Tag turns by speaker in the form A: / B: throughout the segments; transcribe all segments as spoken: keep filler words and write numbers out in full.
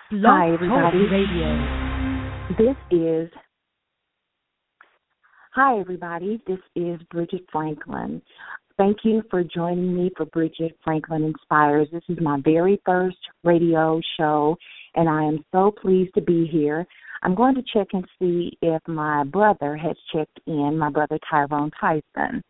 A: Blog
B: Hi,
A: Talk
B: everybody.
A: Radio.
B: This is Hi, everybody. This is Bridget Franklin. Thank you for joining me for Bridget Franklin Inspires. This is my very first radio show, and I am so pleased to be here. I'm going to check and see if my brother has checked in, my brother Tyrone Tyson.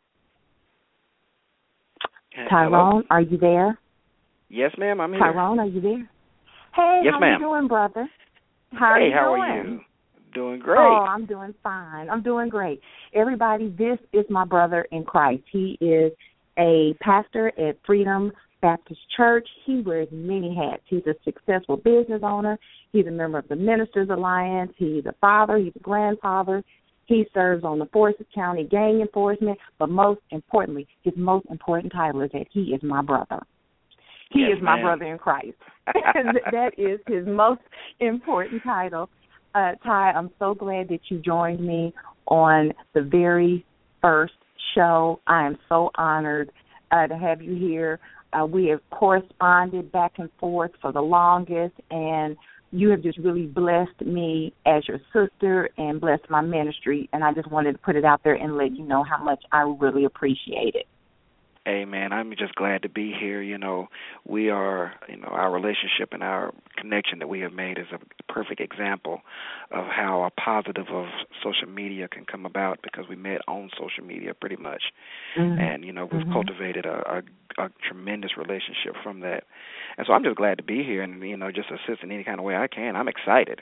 B: Tyrone,
C: Hello?
B: are you there?
C: Yes, ma'am, I'm here.
B: Tyrone, are you there? Hey,
C: Yes,
B: how
C: ma'am.
B: you doing, brother? How are
C: hey,
B: you
C: how
B: doing?
C: are you? Doing great.
B: Oh, I'm doing fine. I'm doing great. Everybody, this is my brother in Christ. He is a pastor at Freedom Baptist Church. He wears many hats. He's a successful business owner. He's a member of the Ministers Alliance. He's a father. He's a grandfather. He serves on the Forsyth County Gang Enforcement. But most importantly, his most important title is that he is my brother. He
C: yes,
B: is my
C: ma'am.
B: brother in Christ. That is his most important title. Uh, Ty, I'm so glad that you joined me on the very first show. I am so honored uh, to have you here. Uh, we have corresponded back and forth for the longest, and you have just really blessed me as your sister and blessed my ministry, and I just wanted to put it out there and let you know how much I really appreciate it.
C: Amen. I'm just glad to be here. You know, we are, you know, our relationship and our connection that we have made is a perfect example of how a positive of social media can come about because we met on social media pretty much.
B: Mm-hmm.
C: And, you know, we've
B: mm-hmm.
C: cultivated a, a, a tremendous relationship from that. And so I'm just glad to be here and, you know, just assist in any kind of way I can. I'm excited.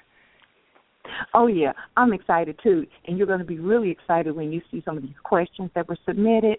B: Oh, yeah, I'm excited, too. And you're going to be really excited when you see some of these questions that were submitted.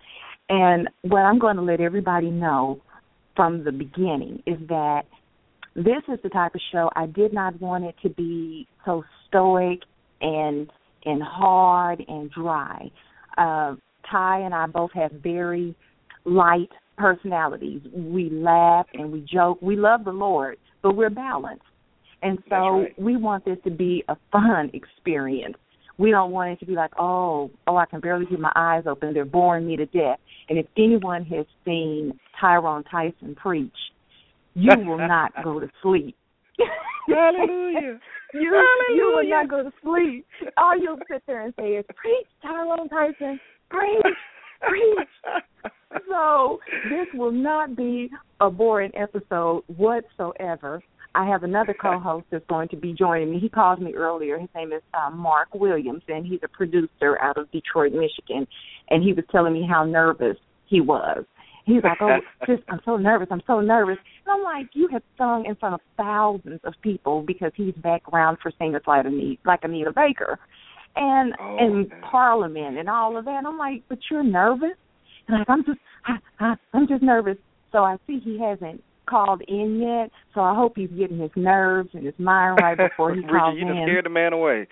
B: And what I'm going to let everybody know from the beginning is that this is the type of show I did not want it to be so stoic and and hard and dry. Uh, Ty and I both have very light personalities. We laugh and we joke. We love the Lord, but we're balanced. And so
C: right.
B: we want this to be a fun experience. We don't want it to be like, oh, oh, I can barely keep my eyes open. They're boring me to death. And if anyone has seen Tyrone Tyson preach, you will not go to sleep.
C: Hallelujah.
B: you,
C: Hallelujah.
B: you will not go to sleep. All you'll sit there and say is, preach, Tyrone Tyson, preach, preach. So this will not be a boring episode whatsoever. I have another co-host that's going to be joining me. He called me earlier. His name is uh, Mark Williams, and he's a producer out of Detroit, Michigan. And he was telling me how nervous he was. He's like, oh, sis, I'm so nervous. I'm so nervous. And I'm like, you have sung in front of thousands of people because he's background for singers like Anita, like Anita Baker and
C: oh,
B: and
C: man.
B: Parliament and all of that. And I'm like, but you're nervous? And like, I'm just, I, I, I'm just nervous. So I see he hasn't called in yet, so I hope he's getting his nerves and his mind right before he
C: Bridget,
B: calls
C: you
B: in.
C: You scared the man away.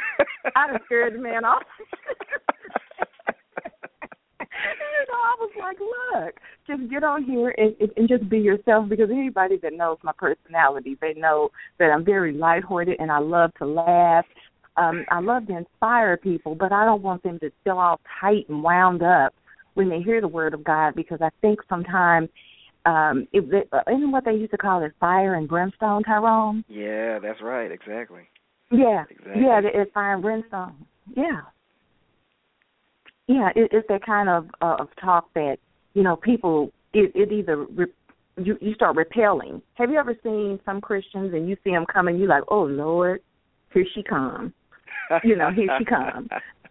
B: I done scared the man off. You know, I was like, look, just get on here and, and just be yourself, because anybody that knows my personality, they know that I'm very lighthearted and I love to laugh. Um, I love to inspire people, but I don't want them to feel all tight and wound up when they hear the word of God, because I think sometimes Um, it, it, isn't what they used to call it fire and brimstone, Tyrone?
C: Yeah, that's right, exactly.
B: Yeah,
C: exactly.
B: yeah, it's fire and brimstone. Yeah, yeah, it, it's that kind of uh, of talk that, you know, people, it, it either re, you you start repelling. Have you ever seen some Christians and you see them coming, you like, oh Lord, here she comes. You know, here she comes.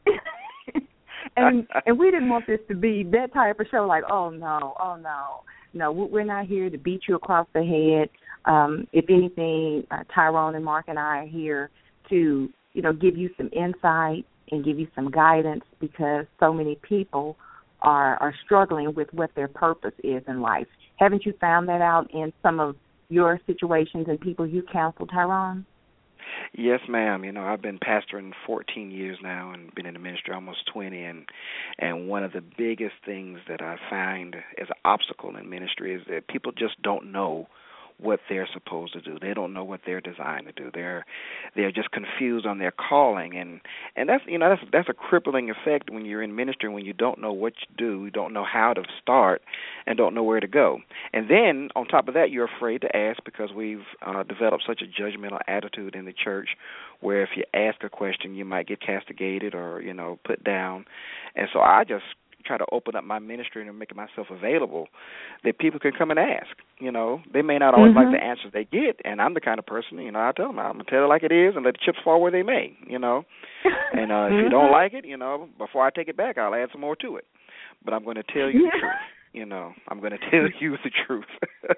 B: and and we didn't want this to be that type of show. Like, oh no, oh no. No, we're not here to beat you across the head. Um, if anything, uh, Tyrone and Mark and I are here to, you know, give you some insight and give you some guidance, because so many people are, are struggling with what their purpose is in life. Haven't you found that out in some of your situations and people you counsel, Tyrone?
C: Yes, ma'am. You know, I've been pastoring fourteen years now and been in the ministry almost twenty, and and one of the biggest things that I find as an obstacle in ministry is that people just don't know what they're supposed to do. They don't know what they're designed to do. They're they're just confused on their calling, and and that's you know that's that's a crippling effect when you're in ministry, when you don't know what you do, you don't know how to start, and don't know where to go. And then on top of that, you're afraid to ask because we've uh, developed such a judgmental attitude in the church, where if you ask a question, you might get castigated or you know put down. And so I just try to open up my ministry and make myself available that people can come and ask. You know, they may not always mm-hmm. like the answers they get, and I'm the kind of person, you know, I tell them, I'm going to tell it like it is and let the chips fall where they may, you know. And uh, mm-hmm. if you don't like it, you know, before I take it back, I'll add some more to it. But I'm going to tell you yeah. the truth, you know. I'm going to tell you the truth.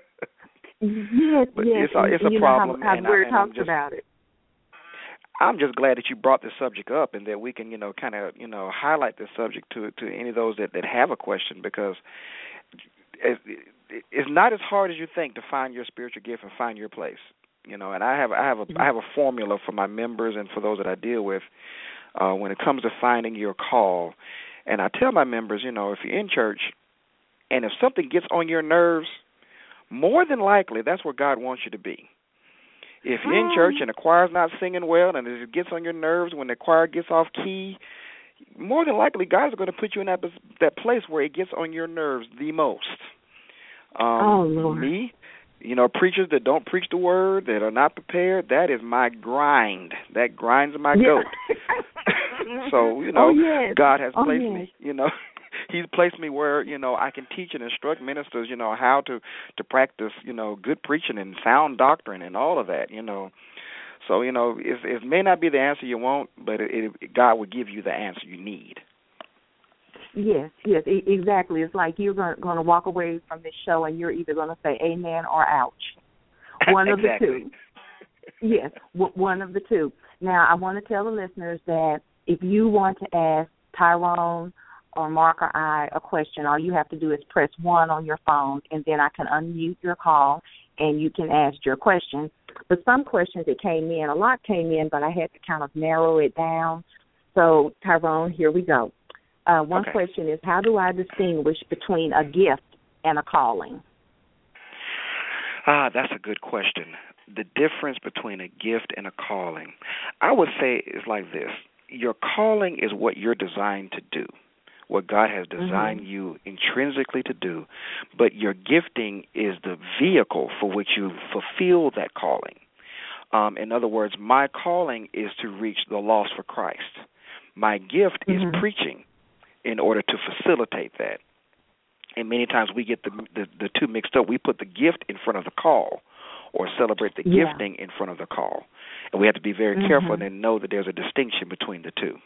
B: yes,
C: but
B: yes.
C: It's a, it's a
B: you
C: problem.
B: Know how, how
C: and
B: we're
C: I,
B: talking
C: just,
B: about it.
C: I'm just glad that you brought this subject up and that we can, you know, kind of, you know, highlight this subject to to any of those that, that have a question, because it, it, it's not as hard as you think to find your spiritual gift and find your place, you know. And I have I have a I have a formula for my members and for those that I deal with uh, when it comes to finding your call. And I tell my members, you know, if you're in church and if something gets on your nerves, more than likely that's where God wants you to be. If you're in church and the choir's not singing well and it gets on your nerves when the choir gets off key, more than likely God is going to put you in that that place where it gets on your nerves the most. Um,
B: oh, Lord.
C: Me, you know, preachers that don't preach the word, that are not prepared, that is my grind. That grinds my
B: yeah.
C: goat. So, you know,
B: oh, yes.
C: God has
B: oh,
C: placed
B: yes.
C: me, you know. He's placed me where, you know, I can teach and instruct ministers, you know, how to, to practice, you know, good preaching and sound doctrine and all of that, you know. So, you know, it, it may not be the answer you want, but it, it, God will give you the answer you need.
B: Yes, yes, e- exactly. It's like you're going, going to walk away from this show and you're either going to say amen or ouch. One of
C: exactly.
B: the two. Yes, w- one of the two. Now, I want to tell the listeners that if you want to ask Tyrone or Mark or I a question, all you have to do is press one on your phone, and then I can unmute your call, and you can ask your question. But some questions that came in, a lot came in, but I had to kind of narrow it down. So, Tyrone, here we go. Uh, one
C: okay.
B: question is, how do I distinguish between a gift and a calling?
C: Ah, that's a good question. The difference between a gift and a calling, I would say is like this. Your calling is what you're designed to do, what God has designed mm-hmm. you intrinsically to do, but your gifting is the vehicle for which you fulfill that calling. Um, in other words, my calling is to reach the lost for Christ. My gift mm-hmm. is preaching in order to facilitate that. And many times we get the, the the two mixed up. We put the gift in front of the call or celebrate the yeah. gifting in front of the call. And we have to be very mm-hmm. careful and know that there's a distinction between the two.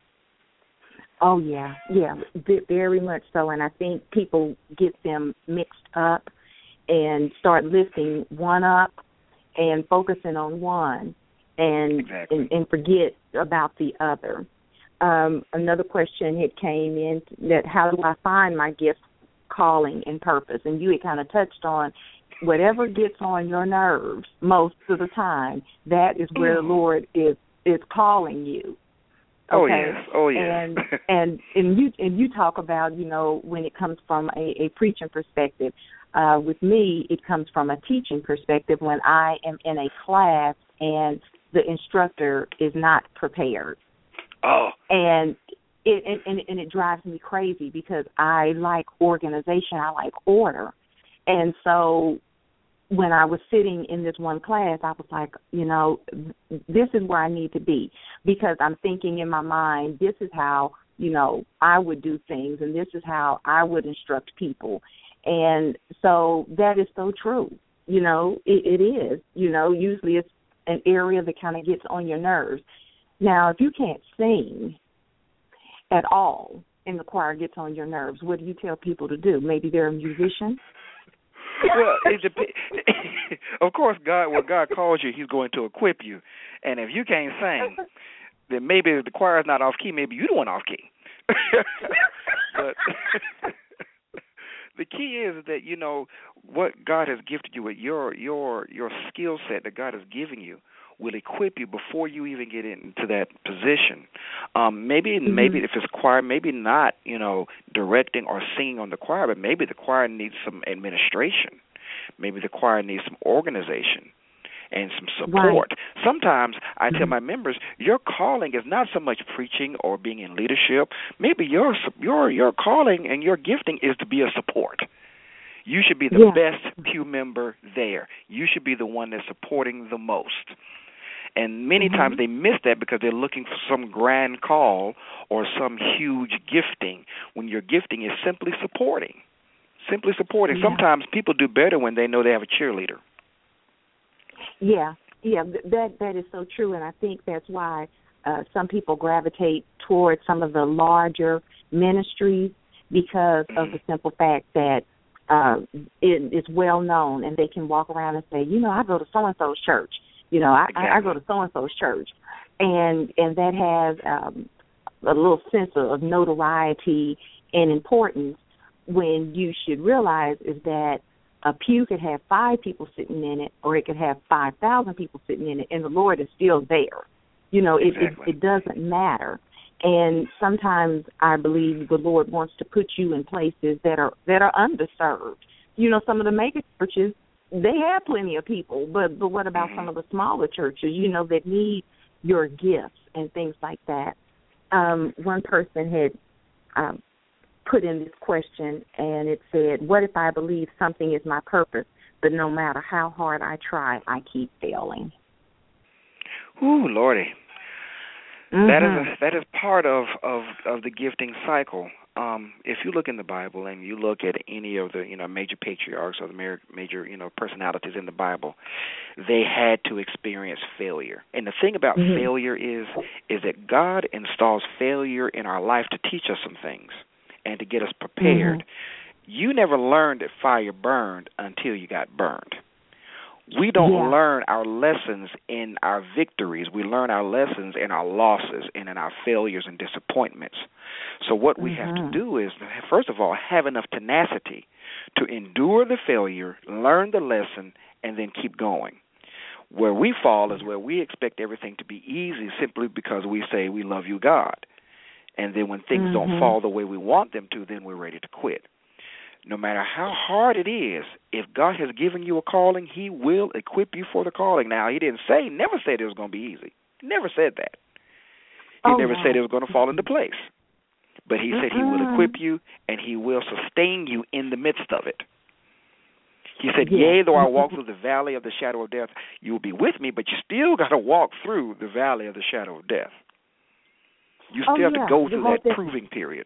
B: Oh, yeah, yeah, very much so. And I think people get them mixed up and start lifting one up and focusing on one and
C: exactly.
B: and, and forget about the other. Um, another question had came in that how do I find my gift, calling, and purpose? And you had kind of touched on whatever gets on your nerves most of the time, that is where mm. the Lord is, is calling you. Okay?
C: Oh yes, oh yes.
B: And and and you and you talk about, you know, when it comes from a, a preaching perspective. Uh, with me, it comes from a teaching perspective when I am in a class and the instructor is not prepared.
C: Oh.
B: And it and, and, and it drives me crazy because I like organization, I like order. And so when I was sitting in this one class, I was like, you know, this is where I need to be because I'm thinking in my mind, this is how, you know, I would do things and this is how I would instruct people. And so that is so true. You know, it, it is. You know, usually it's an area that kind of gets on your nerves. Now, if you can't sing at all and the choir gets on your nerves, what do you tell people to do? Maybe they're a musician?
C: Well, it dep- of course, God, when God calls you, He's going to equip you. And if you can't sing, then maybe if the choir is not off key, maybe you're the one off key. But the key is that, you know, what God has gifted you with, your your your skill set that God has given you will equip you before you even get into that position. Um, maybe mm-hmm. maybe if it's choir, maybe not, you know, directing or singing on the choir, but maybe the choir needs some administration. Maybe the choir needs some organization and some support.
B: Right.
C: Sometimes I tell
B: Mm-hmm.
C: my members, your calling is not so much preaching or being in leadership. Maybe your your your calling and your gifting is to be a support. You should be the
B: Yeah.
C: best pew member there. You should be the one that's supporting the most. And many
B: Mm-hmm.
C: times they miss that because they're looking for some grand call or some huge gifting when your gifting is simply supporting. Simply supporting.
B: Yeah.
C: Sometimes people do better when they know they have a cheerleader.
B: Yeah, yeah, that that is so true, and I think that's why uh, some people gravitate towards some of the larger ministries because
C: Mm-hmm.
B: of the simple fact that uh, it, it's well known, and they can walk around and say, you know, I go to so and so's church, you know, I,
C: Exactly.
B: I, I go to so and so's church, and and that has um, a little sense of notoriety and importance when you should realize is that a pew could have five people sitting in it, or it could have five thousand people sitting in it, and the Lord is still there. You know, it,
C: Exactly.
B: it, it doesn't matter. And sometimes I believe the Lord wants to put you in places that are that are underserved. You know, some of the mega churches, they have plenty of people, but but what about
C: Mm-hmm.
B: some of the smaller churches, you know, that need your gifts and things like that? Um, one person had um, put in this question, and it said, what if I believe something is my purpose, but no matter how hard I try, I keep failing?
C: Ooh, Lordy.
B: Mm-hmm.
C: That is a, that is part of, of, of the gifting cycle. Um, if you look in the Bible and you look at any of the you know major patriarchs or the major you know personalities in the Bible, they had to experience failure. And the thing about
B: mm-hmm.
C: failure is is that God installs failure in our life to teach us some things and to get us prepared. Mm-hmm. You never learned that fire burned until you got burned. We don't
B: yeah.
C: learn our lessons in our victories. We learn our lessons in our losses and in our failures and disappointments. So what we
B: mm-hmm.
C: have to do is, first of all, have enough tenacity to endure the failure, learn the lesson, and then keep going. Where we fall is where we expect everything to be easy simply because we say we love you, God. And then when things
B: mm-hmm.
C: don't fall the way we want them to, then we're ready to quit. No matter how hard it is, if God has given you a calling, He will equip you for the calling. Now, He didn't say, never said it was going to be easy. He never said that. He
B: oh,
C: never
B: no.
C: said it was going to fall into place. But He
B: Mm-mm.
C: said He will equip you and He will sustain you in the midst of it. He said,
B: yeah.
C: yea, though I walk through the valley of the shadow of death, you will be with me, but you still got to walk through the valley of the shadow of death. You still
B: oh,
C: have
B: yeah.
C: to go
B: the
C: through that
B: thing.
C: proving period.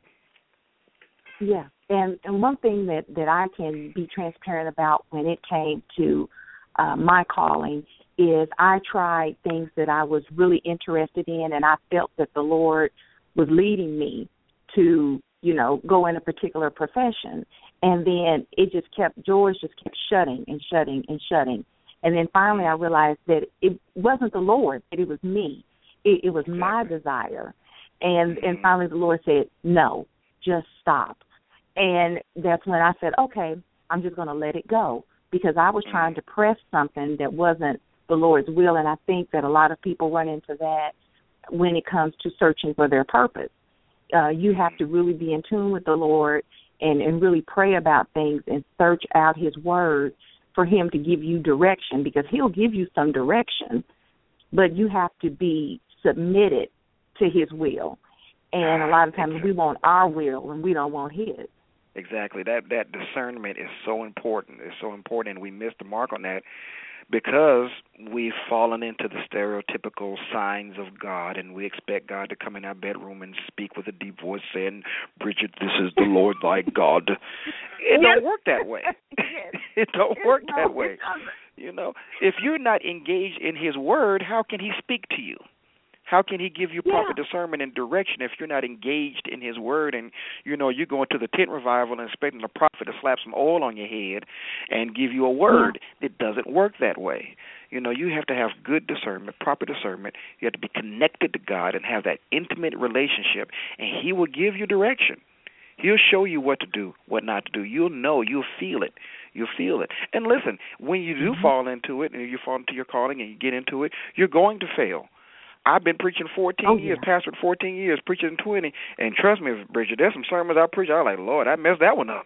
B: Yeah, and and one thing that, that I can be transparent about when it came to uh, my calling is I tried things that I was really interested in, and I felt that the Lord was leading me to, you know, go in a particular profession. And then it just kept, doors just kept shutting and shutting and shutting. And then finally I realized that it wasn't the Lord, that it was me. It, it was
C: exactly.
B: my desire. And
C: mm-hmm.
B: and finally the Lord said, no, just stop. And that's when I said, okay, I'm just going to let it go, because I was
C: mm-hmm.
B: trying to press something that wasn't the Lord's will. And I think that a lot of people run into that when it comes to searching for their purpose. Uh, you have to really be in tune with the Lord and, and really pray about things and search out His word for Him to give you direction, because He'll give you some direction, but you have to be submitted to His will. And a lot of times
C: exactly.
B: we want our will and we don't want His.
C: Exactly. That that discernment is so important. It's so important, and we miss the mark on that because we've fallen into the stereotypical signs of God, and we expect God to come in our bedroom and speak with a deep voice saying, Bridget, this is the Lord thy God. It
B: yes.
C: don't work that way.
B: Yes.
C: It don't
B: Yes,
C: work
B: no,
C: that way. You know, if you're not engaged in His word, how can He speak to you? How can He give you proper
B: yeah. discernment
C: and direction if you're not engaged in His word? And, you know, you're going to the tent revival and expecting the prophet to slap some oil on your head and give you a word. Yeah. It doesn't work that way. You know, you have to have good discernment, proper discernment. You have to be connected to God and have that intimate relationship, and He will give you direction. He'll show you what to do, what not to do. You'll know. You'll feel it. You'll feel it. And listen, when you do mm-hmm. fall into it and you fall into your calling and you get into it, you're going to fail. I've been preaching fourteen
B: oh,
C: years,
B: yeah.
C: pastored fourteen years, preaching twenty, and trust me, Bridget, there's some sermons I preach, I was like, Lord, I messed that one up.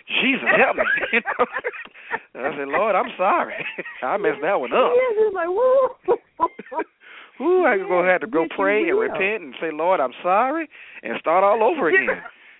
C: Jesus, help me. You know? And I said, Lord, I'm sorry. I messed that one up.
B: Yes, it's like, woo.
C: Ooh, I yes, go have to go
B: yes,
C: pray and repent and say, Lord, I'm sorry, and start all over again.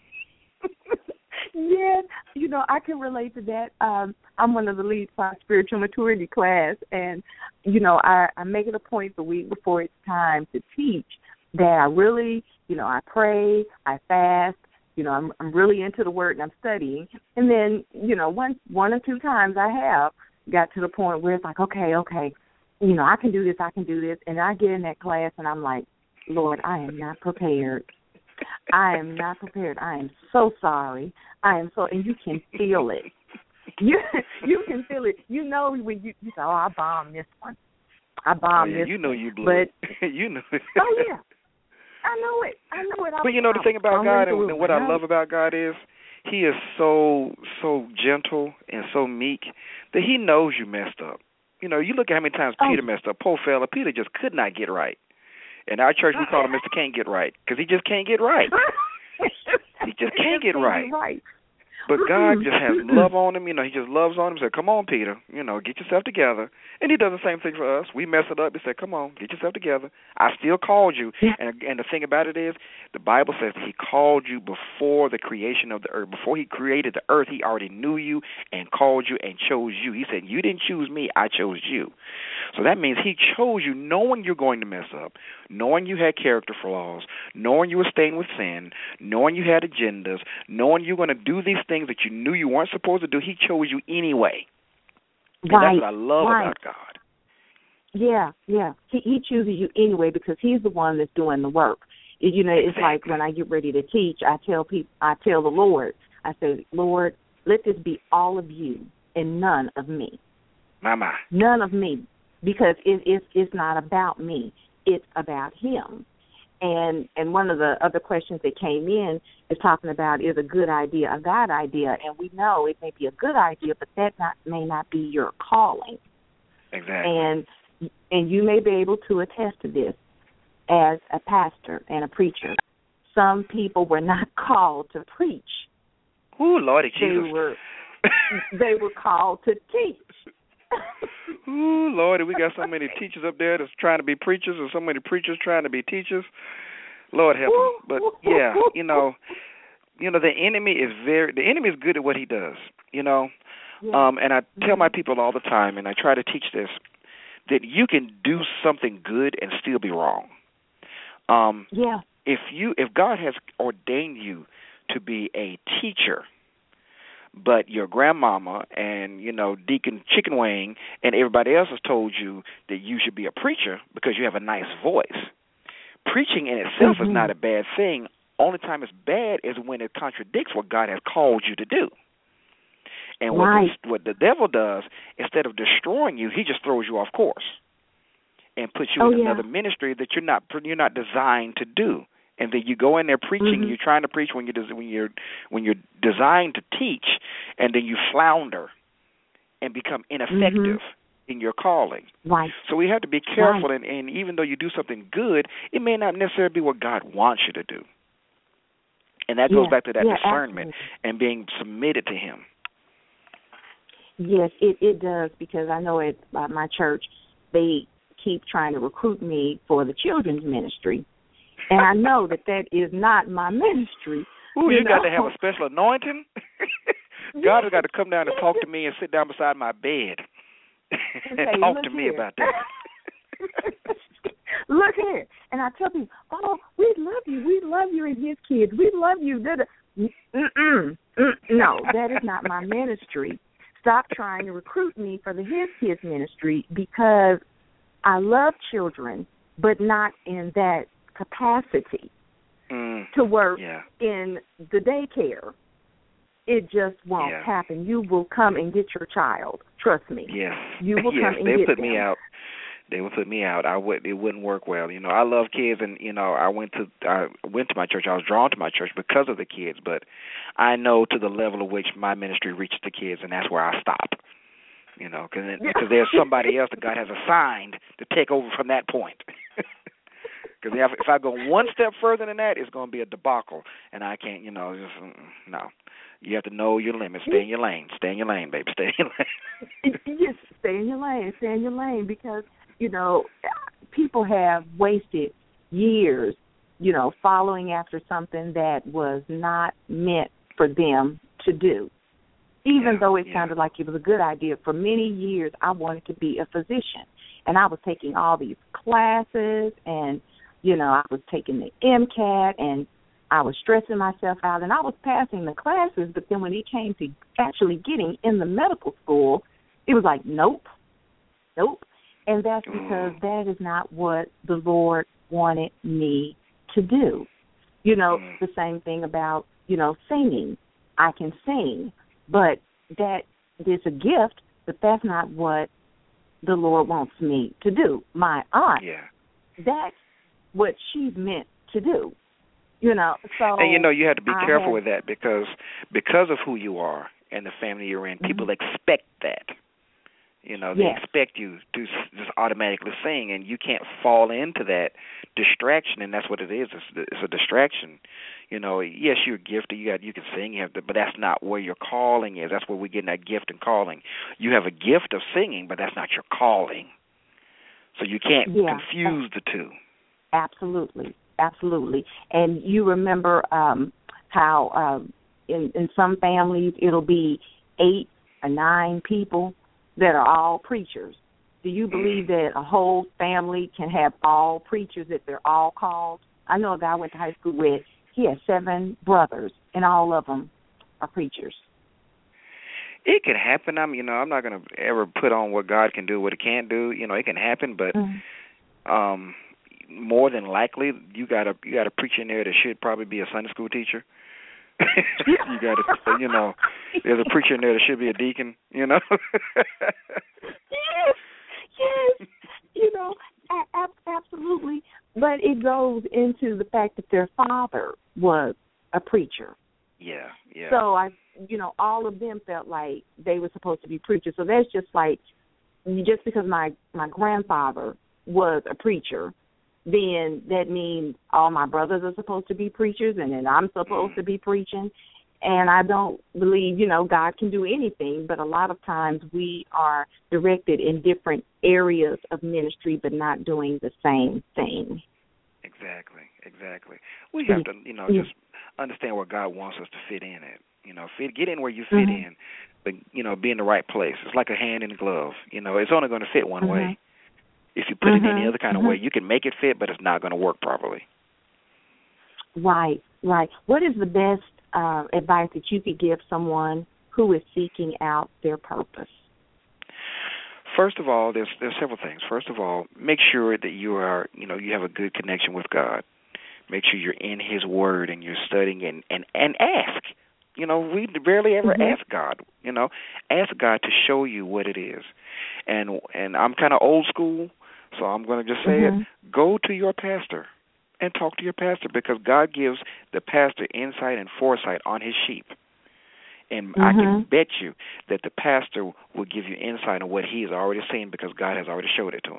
B: Yes, you know, I can relate to that. Um, I'm one of the leads for our spiritual maturity class, and, you know, I, I make it a point the week before it's time to teach that I really, you know, I pray, I fast, you know, I'm, I'm really into the Word and I'm studying. And then, you know, one, one or two times I have got to the point where it's like, okay, okay, you know, I can do this, I can do this. And I get in that class and I'm like, Lord, I am not prepared. I am not prepared. I am so sorry. I am so, and you can feel it. You you can feel it. You know when you, you say, oh, I bombed this one. I bombed
C: oh, yeah,
B: this
C: you know
B: one.
C: you blew
B: but,
C: it. You know it.
B: Oh, yeah. I know it. I know it. I
C: but you know the thing about God and, and what I love about God is He is so, so gentle and so meek that He knows you messed up. You know, you look at how many times oh. Peter messed up. Poor fella, Peter just could not get right. In our church, we call him Mister Can't Get Right because he just can't get right. He just can't get right.
B: right.
C: But God just has love on him. You know, He just loves on him. He said, come on, Peter, you know, get yourself together. And He does the same thing for us. We mess it up. He said, come on, get yourself together. I still called you.
B: Yeah.
C: And and the thing about it is, the Bible says that He called you before the creation of the earth. Before He created the earth, He already knew you and called you and chose you. He said, you didn't choose me, I chose you. So that means He chose you knowing you're going to mess up, knowing you had character flaws, knowing you were staying with sin, knowing you had agendas, knowing you're going to do these things that you knew you weren't supposed to do. He chose you anyway. And
B: right.
C: that's what I love
B: right.
C: about God.
B: Yeah, yeah. He, he chooses you anyway because He's the one that's doing the work. You know, it's like when I get ready to teach, I tell people, I tell the Lord, I say, Lord, let this be all of You and none of me.
C: Mama.
B: None of me, because it, it's it's not about me. It's about Him. And and one of the other questions that came in is talking about, is a good idea a God idea? And we know it may be a good idea, but that not, may not be your calling.
C: Exactly.
B: And and you may be able to attest to this as a pastor and a preacher. Some people were not called to preach.
C: Ooh, Lordy Jesus.
B: They were they were called to teach.
C: Ooh, Lordy, we got so many teachers up there that's trying to be preachers, and so many preachers trying to be teachers. Lord help them. But yeah, you know, you know, the enemy is very. The enemy is good at what he does. You know, yeah. um, and I tell mm-hmm. my people all the time, and I try to teach this, that you can do something good and still be wrong. Um,
B: yeah.
C: If you, if God has ordained you to be a teacher, but your grandmama and, you know, Deacon Chicken Wing and everybody else has told you that you should be a preacher because you have a nice voice. Preaching in itself mm-hmm. is not a bad thing. Only time it's bad is when it contradicts what God has called you to do. And
B: right.
C: what, the, what the devil does, instead of destroying you, he just throws you off course and puts you
B: oh,
C: in
B: yeah.
C: another ministry that you're not you're not designed to do. And then you go in there preaching. Mm-hmm. You're trying to preach when you're when you're when you're designed to teach, and then you flounder and become ineffective mm-hmm. in your calling.
B: Right.
C: So we have to be careful.
B: Right.
C: And, and even though you do something good, it may not necessarily be what God wants you to do. And that
B: yeah.
C: goes back to that
B: yeah,
C: discernment
B: absolutely.
C: and being submitted to Him.
B: Yes, it, it does, because I know at uh, my church they keep trying to recruit me for the children's ministry. And I know that that is not my ministry.
C: Ooh,
B: you
C: you
B: know?
C: got to have a special anointing. God has got to come down and talk to me and sit down beside my bed and
B: okay,
C: talk to me
B: here.
C: about that.
B: Look here. And I tell people, oh, we love you. We love you and His kids. We love you. Mm-mm. Mm, no, that is not my ministry. Stop trying to recruit me for the His Kids ministry, because I love children, but not in that capacity
C: mm,
B: to work
C: yeah.
B: in the daycare. It just won't
C: yeah.
B: happen. You will come and get your child. Trust me.
C: Yes.
B: You will
C: yes,
B: come and
C: they
B: get
C: put
B: them.
C: me out. They would put me out. I would. It wouldn't work well. You know, I love kids, and you know, I went to I went to my church. I was drawn to my church because of the kids. But I know to the level of which my ministry reaches the kids, and that's where I stop. You know, cause, because there's somebody else that God has assigned to take over from that point. Because if, if I go one step further than that, it's going to be a debacle, and I can't, you know, just no. You have to know your limits. Stay in your lane. Stay in your lane, baby. Stay in your lane.
B: Yes, stay in your lane. Stay in your lane because, you know, people have wasted years, you know, following after something that was not meant for them to do. Even
C: yeah,
B: though it
C: yeah.
B: sounded like it was a good idea, for many years I wanted to be a physician. And I was taking all these classes and, you know, I was taking the MCAT and I was stressing myself out, and I was passing the classes, but then when it came to actually getting in the medical school, it was like, nope, nope. And that's because that is not what the Lord wanted me to do. You know, the same thing about, you know, singing. I can sing, but that is a gift, but that's not what the Lord wants me to do. My aunt,
C: yeah.
B: that's what she's meant to do. You know, so
C: and you know you have to be
B: I
C: careful
B: have,
C: with that because because of who you are and the family you're in,
B: mm-hmm.
C: people expect that. You know, they
B: yes.
C: expect you to just automatically sing, and you can't fall into that distraction. And that's what it is. It's, it's a distraction. You know, yes, you're gifted. You got you can sing, you have to, but that's not where your calling is. That's where we're getting that gift and calling. You have a gift of singing, but that's not your calling. So you can't
B: yeah.
C: confuse the two.
B: Absolutely. Absolutely. And you remember um, how um, in, in some families it'll be eight or nine people that are all preachers. Do you believe that a whole family can have all preachers if they're all called? I know a guy I went to high school with, he has seven brothers, and all of them are preachers.
C: It can happen. I'm, you know, I'm not going to ever put on what God can do, what He can't do. You know, it can happen, but mm-hmm. um, more than likely, you got a you got a preacher in there that should probably be a Sunday school teacher. you got to, you know, there's a preacher in there that should be a deacon. You know.
B: yes, yes, you know, a- a- absolutely. But it goes into the fact that their father was a preacher.
C: Yeah, yeah.
B: So I, you know, all of them felt like they were supposed to be preachers. So that's just like, just because my my grandfather was a preacher, then that means all my brothers are supposed to be preachers, and then I'm supposed mm. to be preaching. And I don't believe, you know, God can do anything, but a lot of times we are directed in different areas of ministry, but not doing the same thing.
C: Exactly, exactly. We have to, you know, just understand where God wants us to fit in at. You know, fit, get in where you fit mm-hmm. in, but, you know, be in the right place. It's like a hand in a glove. You know, it's only going to fit one mm-hmm. way. If you put mm-hmm. it any other kind mm-hmm. of way, you can make it fit, but it's not going to work properly.
B: Right, right. What is the best uh, advice that you could give someone who is seeking out their purpose?
C: First of all, there's there's several things. First of all, make sure that you are, you know, you have a good connection with God. Make sure you're in His Word and you're studying and, and, and ask. You know, we rarely ever mm-hmm. ask God. You know, ask God to show you what it is. And and I'm kind of old school, so I'm going to just say mm-hmm. it. Go to your pastor and talk to your pastor, because God gives the pastor insight and foresight on his sheep. And mm-hmm. I can bet you that the pastor will give you insight on what he has already seen, because God has already showed it to him.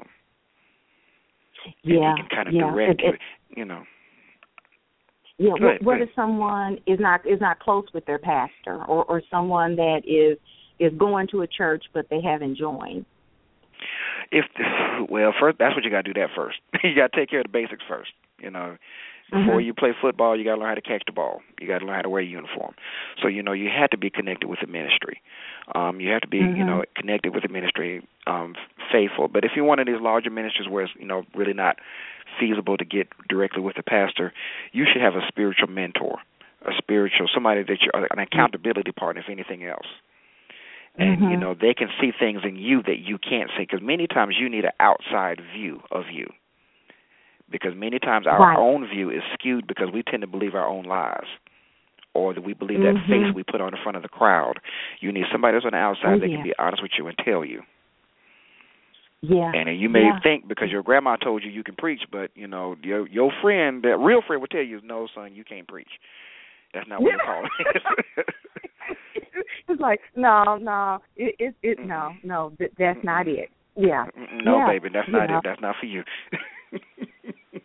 B: Yeah,
C: and he can kind of
B: yeah.
C: direct
B: it,
C: you,
B: it,
C: you know.
B: Yeah, what, ahead, what if someone is not is not close with their pastor, or, or someone that is is going to a church but they haven't joined?
C: If well, first that's what you got to do. That first, you got to take care of the basics first. You know, before mm-hmm. you play football, you got to learn how to catch the ball. You got to learn how to wear a uniform. So you know, you have to be connected with the ministry. Um, you have to be, mm-hmm. you know, connected with the ministry, um, faithful. But if you're one of these larger ministries where it's, you know, really not feasible to get directly with the pastor, you should have a spiritual mentor, a spiritual somebody that you're an accountability partner, if anything else. And, mm-hmm. you know, they can see things in you that you can't see, because many times you need an outside view of you. Because many times our right. own view is skewed because we tend to believe our own lies, or that we believe mm-hmm. that face we put on in front of the crowd. You need somebody that's on the outside oh, that yeah. can be honest with you and tell you.
B: Yeah.
C: And you may
B: yeah.
C: think because your grandma told you you can preach, but, you know, your your friend, that real friend will tell you, no, son, you can't preach. That's not what you're calling it.
B: It's like, no, no, it, it, it mm-hmm. no, no, that, that's mm-hmm. not it. Yeah.
C: No,
B: yeah.
C: baby, that's not
B: yeah.
C: it. That's not for you.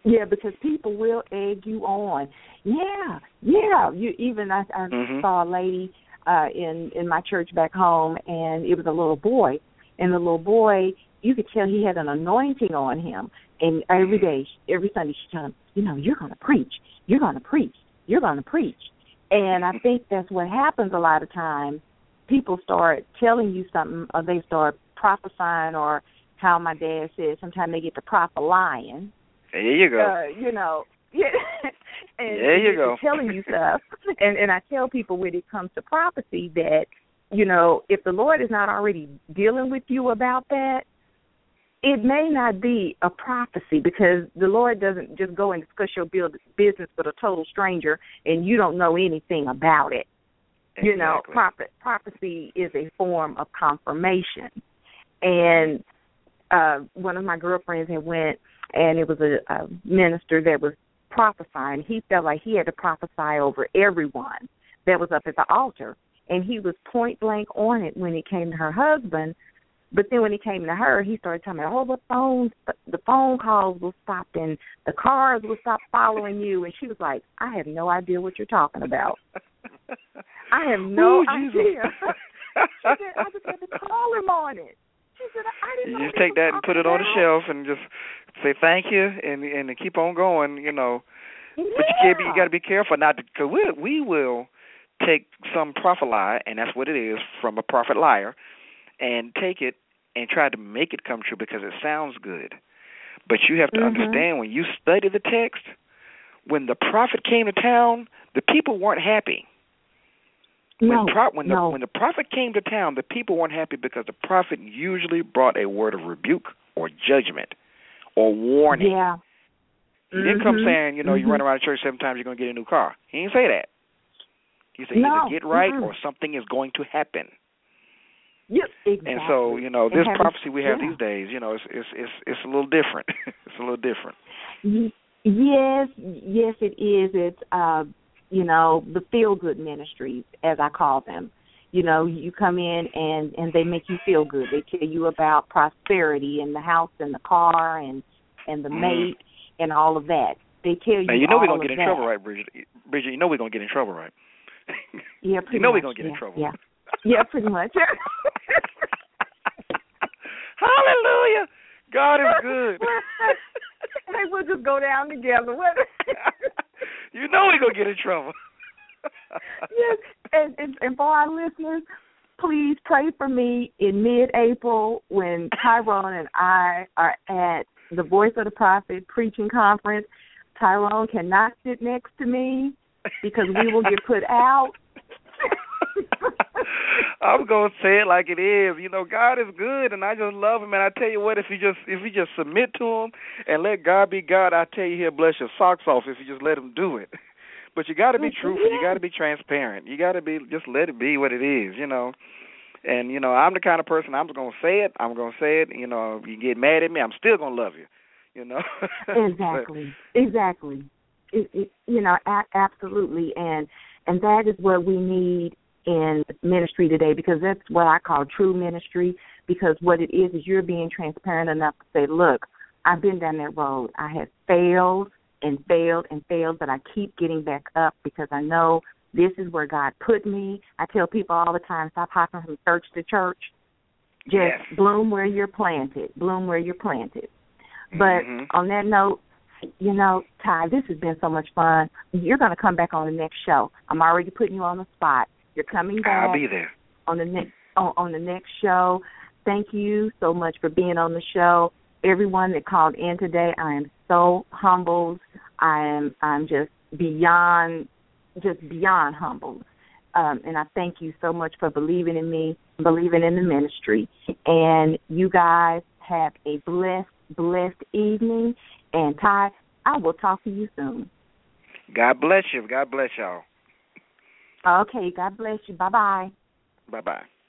B: Yeah, because people will egg you on. Yeah, yeah. You even I, I mm-hmm. saw a lady uh, in in my church back home, and it was a little boy, and the little boy, you could tell he had an anointing on him. And every day, every Sunday, she told him, you know, you're going to preach, you're going to preach, you're going to preach. And I think that's what happens a lot of times. People start telling you something, or they start prophesying, or how my dad said, sometimes they get the prophet lying.
C: There you go.
B: Uh, you know, yeah. and
C: there you go.
B: Telling you stuff. And, and I tell people when it comes to prophecy that, you know, if the Lord is not already dealing with you about that, it may not be a prophecy, because the Lord doesn't just go and discuss your business with a total stranger and you don't know anything about it.
C: Exactly.
B: You know, prophet, prophecy is a form of confirmation. And uh, one of my girlfriends had went, and it was a, a minister that was prophesying. He felt like he had to prophesy over everyone that was up at the altar. And he was point blank on it when it came to her husband. But then when he came to her, he started telling me, oh, the phone, the phone calls will stop and the cars will stop following you. And she was like, I have no idea what you're talking about. I have no
C: Ooh,
B: idea. She said, I just had to call him on it. She said, I didn't
C: you
B: know
C: just take that and put it
B: about.
C: on the shelf and just say thank you and and keep on going, you know.
B: Yeah.
C: But you can't be, you got to be careful not to, because we, we will take some prophet lie, and that's what it is, from a prophet liar, and take it and try to make it come true because it sounds good. But you have to mm-hmm. understand, when you study the text, when the prophet came to town, the people weren't happy.
B: No,
C: when, pro- when,
B: no.
C: the, when the prophet came to town, the people weren't happy because the prophet usually brought a word of rebuke or judgment or warning.
B: Yeah.
C: He mm-hmm. didn't come saying, you know,
B: mm-hmm.
C: you run around the church seven times, you're going to get a new car. He didn't say that. He said,
B: no.
C: either get right
B: mm-hmm.
C: or something is going to happen.
B: Yep, exactly.
C: And so, you know, this
B: having,
C: prophecy we have
B: yeah.
C: these days, you know, it's it's it's, it's a little different. It's a little different.
B: Yes, yes, it is. It's, uh, you know, the feel-good ministries, as I call them. You know, you come in and, and they make you feel good. They tell you about prosperity and the house and the car and, and the
C: mm.
B: mate and all of that. They tell you
C: now, you know
B: all
C: we're going to get in
B: that.
C: trouble, right, Bridget? Bridget, you know we're going to get in trouble, right?
B: Yeah, pretty
C: You know
B: much.
C: we're going to get
B: yeah,
C: in trouble.
B: Yeah, yeah pretty much.
C: Hallelujah. God is good.
B: Hey, we'll just go down together.
C: You know we're going to get in trouble.
B: Yes, and, and, and for our listeners, please pray for me in mid-April when Tyrone and I are at the Voice of the Prophet preaching conference. Tyrone cannot sit next to me because we will get put out.
C: I'm gonna say it like it is. You know, God is good, and I just love Him. And I tell you what, if you just if you just submit to Him and let God be God, I tell you, He'll bless your socks off if you just let Him do it. But you got to be truthful. You got to be transparent. You got to be just let it be what it is. You know. And you know, I'm the kind of person, I'm gonna say it. I'm gonna say it. You know, if you get mad at me, I'm still gonna love you. You know.
B: Exactly. But, exactly. It, it, you know, a- absolutely, and and that is what we need in ministry today, because that's what I call true ministry, because what it is is you're being transparent enough to say, look, I've been down that road. I have failed and failed and failed, but I keep getting back up because I know this is where God put me. I tell people all the time, stop hopping from church to church. Just
C: yes.
B: bloom where you're planted. Bloom where you're planted. But
C: mm-hmm.
B: on that note, you know, Ty, this has been so much fun. You're going to come back on the next show. I'm already putting you on the spot. You're coming back.
C: I'll be there.
B: On the next on, on the next show. Thank you so much for being on the show. Everyone that called in today, I am so humbled. I am I'm just beyond just beyond humbled. Um, and I thank you so much for believing in me, believing in the ministry. And you guys have a blessed, blessed evening. And Ty, I will talk to you soon.
C: God bless you. God bless y'all.
B: Okay, God bless you. Bye-bye.
C: Bye-bye.